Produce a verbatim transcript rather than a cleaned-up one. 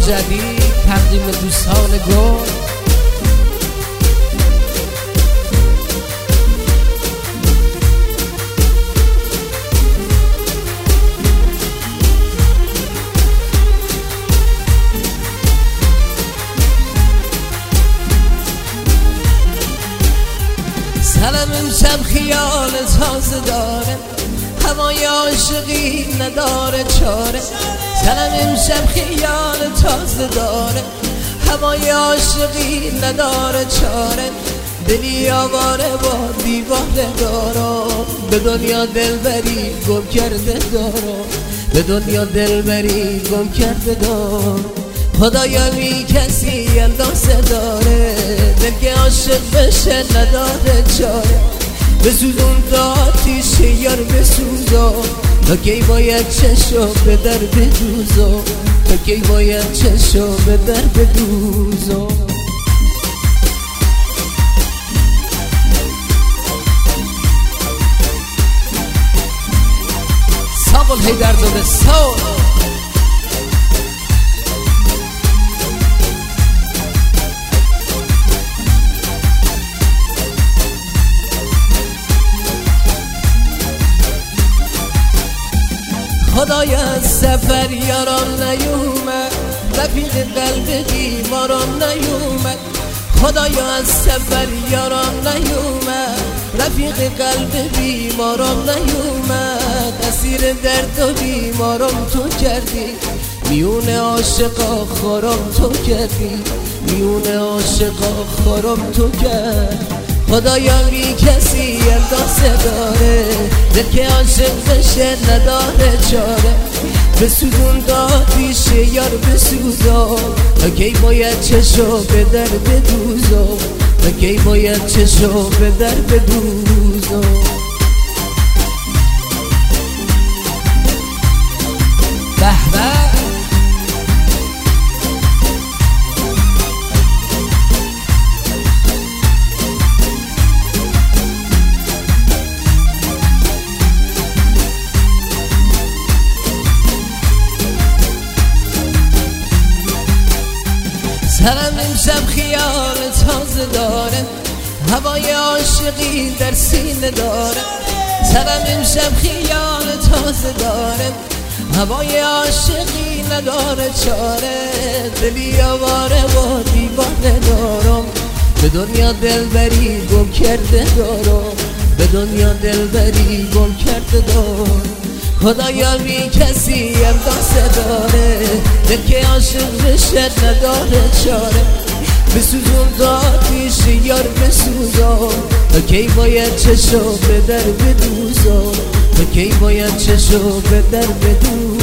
جدید تقدیم دوستان گل. سرم امشب خیال تازه داره، هوای عاشقی نداره چاره. سرم امشب خیال تازه داره، هوای عاشقی نداره چاره. دلی آواره با دیواره دارم، به دنیا دلبری گم کرده دارم، به دنیا دلبری گم کرده دارم. خدایا بی کسی اندازه داره، دل که عاشق بشه نداره چاره. بسوزون تا آتیش یار بسوزا، تا کی باید چشم به در بدوزا، تا کی باید چشم به در بدوزا. ساقل هیدر زاده ساق خدایا از سفر یاران نیومد، رفیق قلب بیماران نیومد. خدایا از سفر یاران نیومد، رفیق قلب بیماران نیومد. اسیر درد و بیماران تو کردی، میون عاشقا خراب تو کردی، میون عاشقا خراب تو کرد. خدایا بی کسی اندازه داره، دل که عاشق بشه نداره چاره. بسوزون تا آتیش یار بسوزا، تا کی باید چشم به در بدوزا، تا کی باید چشم به در بدوزا. به به سرم امشب خیال تازه داره، هوای عاشقی در سینه داره. سرم امشب خیال تازه داره، هوای عاشقی نداره چاره. دلی آواره با دیواره دارم، به دنیا دلبری گم کرده دارم، به دنیا دلبری گم کرده دارم. خدایا بی کسی اندازه داره، دل که عاشق بشه نداره چاره. بسوزون تا آتیش یار بسوزا، تا کی باید چشم به در بدوزا، تا کی باید چشم به در بدوزا.